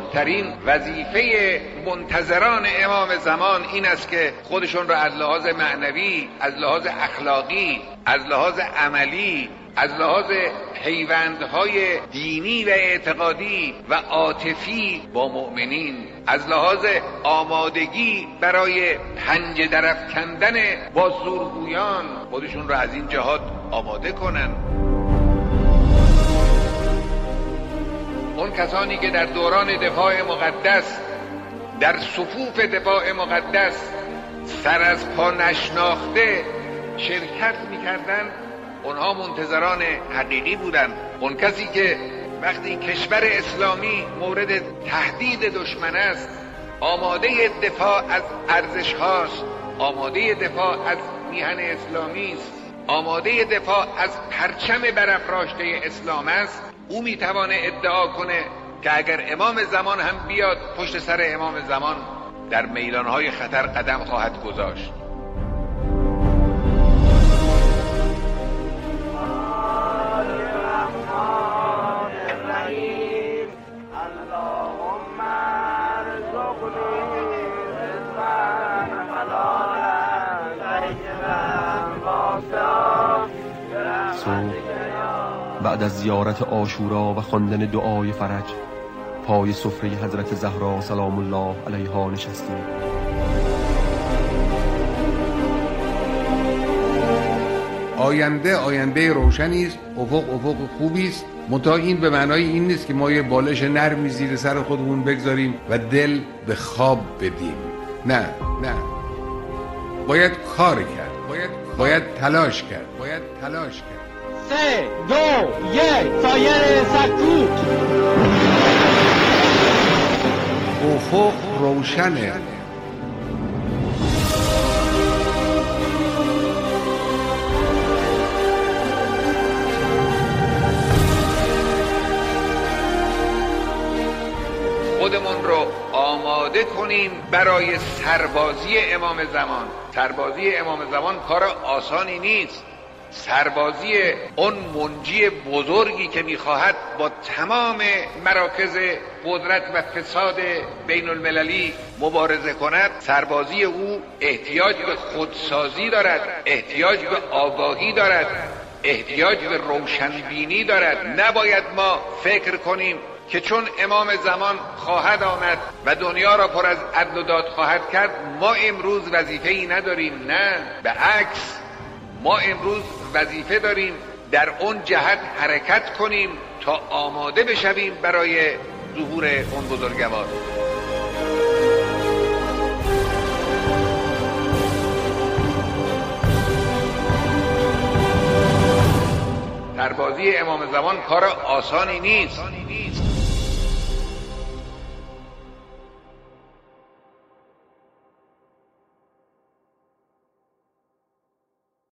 بزرگترین وظیفه منتظران امام زمان این است که خودشون را از لحاظ معنوی، از لحاظ اخلاقی، از لحاظ عملی، از لحاظ پیوندهای دینی و اعتقادی و عاطفی با مؤمنین، از لحاظ آمادگی برای پنجه درافکندن با زورگویان خودشون را از این جهات آماده کنن. اون کسانی که در دوران دفاع مقدس، در صفوف دفاع مقدس سر از پا نشناخته شرکت می‌کردند، اونها منتظران حقیقی بودند. اون کسی که وقتی کشور اسلامی مورد تهدید دشمن است آماده دفاع از ارزش هاست، آماده دفاع از میهن اسلامی است، آماده دفاع از پرچم برافراشته اسلام است، او میتوانه ادعا کنه که اگر امام زمان هم بیاد پشت سر امام زمان در میدانهای خطر قدم خواهد گذاشت. بعد از زیارت عاشورا و خواندن دعای فرج پای سفره حضرت زهرا سلام الله علیها نشستیم. آینده روشنی است، افق خوبی است، منتها این به معنای این نیست که ما یه بالش نرمی زیر سر خودمون بگذاریم و دل به خواب بدیم. نه، باید کار کرد، باید تلاش کرد. 3 2 1 سایر سکوت. افق روشنه. خودمون رو آماده کنیم برای سربازی امام زمان. سربازی امام زمان کار آسانی نیست. سربازی اون منجی بزرگی که میخواهد با تمام مراکز قدرت و فساد بین المللی مبارزه کند، سربازی او احتیاج به خودسازی دارد، احتیاج به آگاهی دارد، احتیاج به روشنبینی دارد. نباید ما فکر کنیم که چون امام زمان خواهد آمد و دنیا را پر از عدل و داد خواهد کرد ما امروز وظیفه‌ای نداریم. نه، به عکس، ما امروز وظیفه داریم در اون جهت حرکت کنیم تا آماده بشویم برای ظهور اون بزرگوار. سربازی امام زمان کار آسانی نیست.